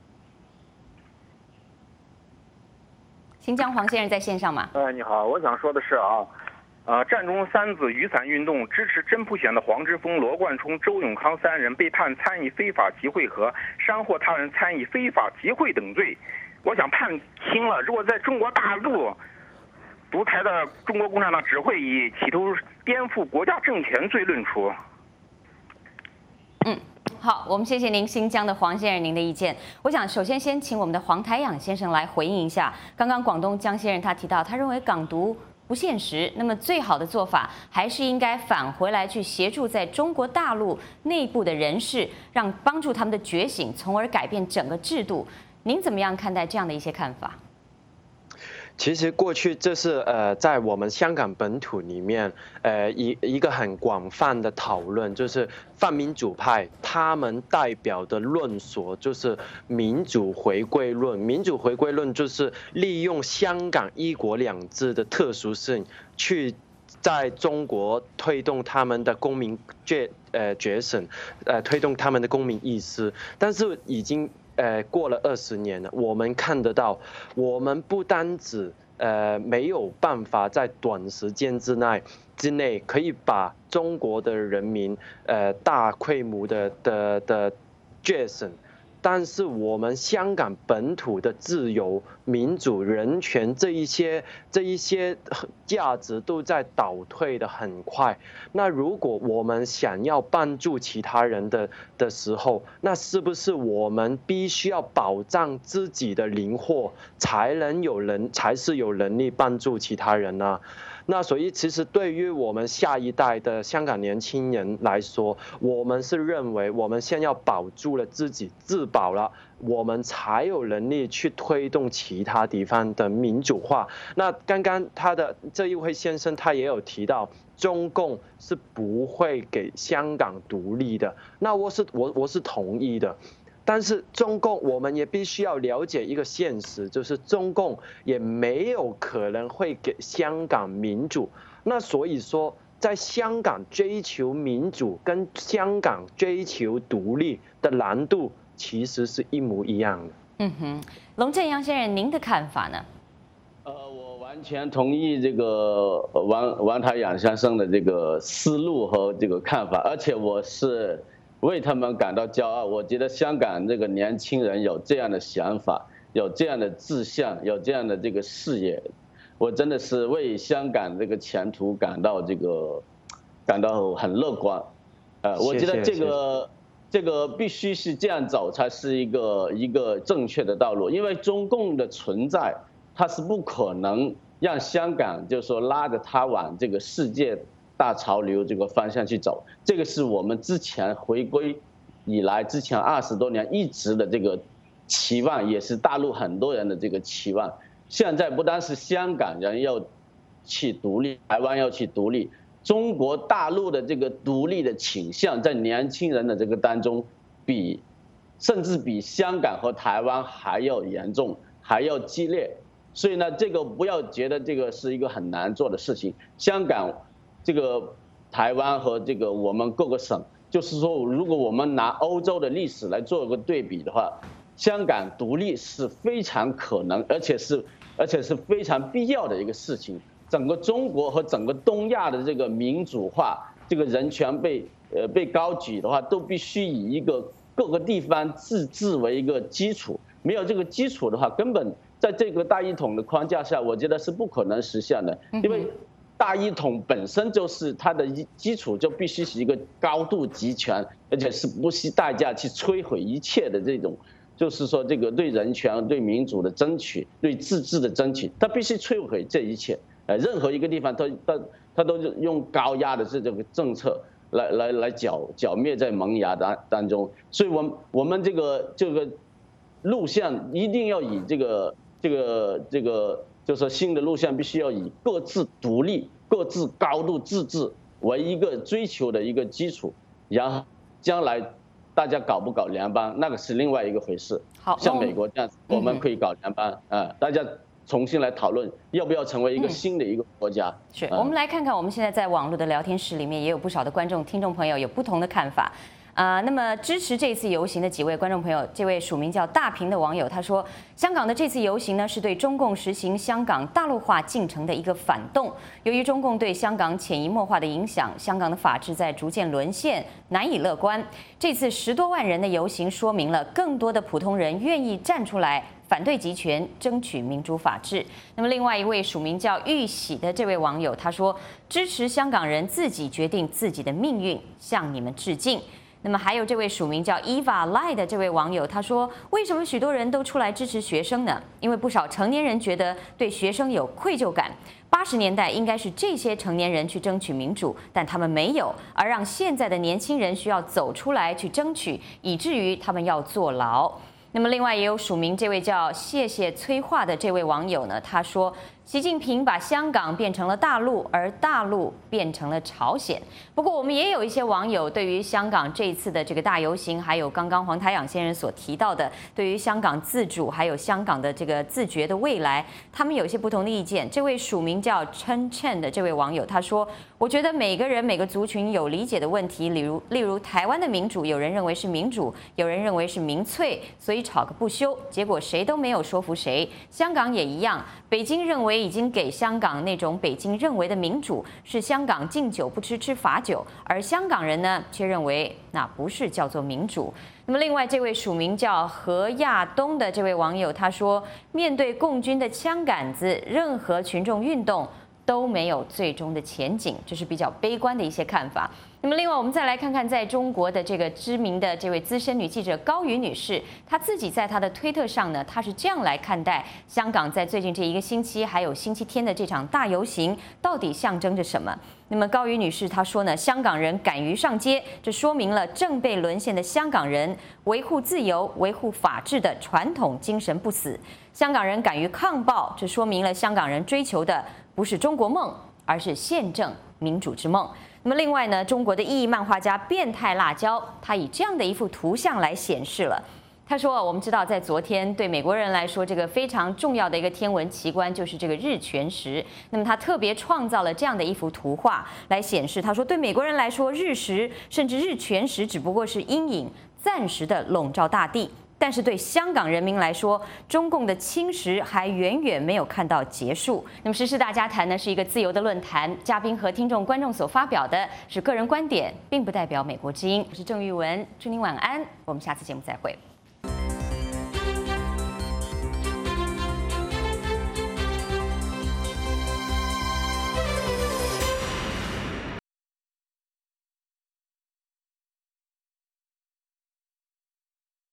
新疆黄先生在线上吗？ 你好，我想说的是战中三子雨伞运动支持真普选的黄之锋、罗冠聪、周永康三人被判参与非法集会和煽惑他人参与非法集会等罪。我想判轻了，如果在中国大陆独裁的中国共产党只会以企图颠覆国家政权罪论处。 好，我们谢谢您，新疆的黄先生，您的意见。我想首先先请我们的黄台仰先生来回应一下。刚刚广东江先生他提到，他认为港独不现实，那么最好的做法还是应该返回来去协助在中国大陆内部的人士，帮助他们的觉醒，从而改变整个制度。您怎么样看待这样的一些看法？ 其实过去这是在我们香港本土里面一个很广泛的讨论，就是泛民主派他们代表的论述就是民主回归论。民主回归论就是利用香港一国两制的特殊性，去在中国推动他们的公民觉醒，推动他们的公民意识。但是已经过了20年了，我们看得到，我们不单止没有办法在短时间之内可以把中国的人民大规模的觉醒，但是我们香港本土的自由、民主、人权这一些价值都在倒退的很快。那如果我们想要帮助其他人的时候，那是不是我们必须要保障自己的灵活，才是有能力帮助其他人呢？那所以其实对于我们下一代的香港年轻人来说，我们是认为我们先要保住了自己，自保了，我们才有能力去推动其他地方的民主化。那刚刚这一位先生他也有提到，中共是不会给香港独立的，那我是同意的。但是中共我们也必须要了解一个现实，就是中共也没有可能会给香港民主。那所以说，在香港追求民主跟香港追求独立的难度其实是一模一样的。 龙正阳先生，您的看法呢？ 我完完全同意这个王台阳先生的这个思路和这个看法，而且我是为他们感到骄傲。我觉得香港这个年轻人有这样的想法，有这样的志向，有这样的这个视野，我真的是为香港这个前途感到很乐观。我觉得这个必须是这样走才是一个正确的道路，因为中共的存在，它是不可能让香港就是说拉着它往这个世界大潮流这个方向去走。这个是我们之前回归以来之前20多年一直的这个期望，也是大陆很多人的这个期望。现在不单是香港人要去独立，台湾要去独立，中国大陆的这个独立的倾向在年轻人的这个当中甚至比香港和台湾还要严重，还要激烈。所以呢，这个不要觉得这个是一个很难做的事情。香港、这个台湾和这个我们各个省，就是说，如果我们拿欧洲的历史来做一个对比的话，香港独立是非常可能，而且是非常必要的一个事情。整个中国和整个东亚的这个民主化、这个人权被高举的话，都必须以一个各个地方自治为一个基础。没有这个基础的话，根本在这个大一统的框架下，我觉得是不可能实现的。因为大一统本身就是它的基础就必须是一个高度集权，而且是不惜代价去摧毁一切的这种，就是说这个对人权、对民主的争取、对自治的争取，它必须摧毁这一切。任何一个地方它都用高压的这个政策来剿灭在萌芽当中。所以我们这个路线一定要以这个就是说新的路线必须要以各自独立、各自高度自治为一个追求的一个基础，然后将来大家搞不搞联邦，那个是另外一个回事。好，像美国这样子，我们可以搞联邦大家重新来讨论要不要成为一个新的一个国家。 是我们来看看，我们现在在网络的聊天室里面也有不少的观众、听众朋友有不同的看法。那么支持这次游行的几位观众朋友，这位署名叫大平的网友他说，香港的这次游行呢是对中共实行香港大陆化进程的一个反动。由于中共对香港潜移默化的影响，香港的法治在逐渐沦陷，难以乐观。这次10多万人的游行说明了更多的普通人愿意站出来反对集权，争取民主法治。那么另外一位署名叫玉喜的这位网友他说，支持香港人自己决定自己的命运，向你们致敬。那么还有这位署名叫 Eva Lai 的这位网友他说，为什么许多人都出来支持学生呢？因为不少成年人觉得对学生有愧疚感。80年代应该是这些成年人去争取民主，但他们没有，而让现在的年轻人需要走出来去争取，以至于他们要坐牢。那么另外也有署名这位叫谢谢催化的这位网友呢，他说，习近平把香港变成了大陆，而大陆变成了朝鲜。不过我们也有一些网友对于香港这一次的这个大游行，还有刚刚黄台仰先生所提到的对于香港自主还有香港的这个自觉的未来，他们有一些不同的意见。这位署名叫Chen Chen的这位网友他说，我觉得每个人每个族群有理解的问题，例如台湾的民主，有人认为是民主，有人认为是民粹，所以吵个不休，结果谁都没有说服谁。香港也一样，北京认为已经给香港那种北京认为的民主是香港敬酒不吃吃罚酒，而香港人呢却认为那不是叫做民主。那么另外这位署名叫何亚东的这位网友他说，面对共军的枪杆子，任何群众运动都没有最终的前景，这是比较悲观的一些看法。那么另外我们再来看看在中国的这个知名的这位资深女记者高瑜女士，她自己在她的推特上呢，她是这样来看待香港在最近这1个星期还有星期天的这场大游行到底象征着什么。那么高瑜女士她说呢，香港人敢于上街，这说明了正被沦陷的香港人维护自由、维护法治的传统精神不死。香港人敢于抗暴，这说明了香港人追求的不是中国梦，而是宪政民主之梦。那么另外呢，中国的意义漫画家变态辣椒，他以这样的一幅图像来显示了。他说，我们知道在昨天对美国人来说，这个非常重要的一个天文奇观就是这个日全食。那么他特别创造了这样的一幅图画来显示，他说对美国人来说，日食甚至日全食只不过是阴影，暂时的笼罩大地。 但是对香港人民来说，中共的侵蚀还远远没有看到结束。那么时事大家谈呢是一个自由的论坛，嘉宾和听众观众所发表的是个人观点，并不代表美国之音。我是郑玉文，祝您晚安，我们下次节目再会。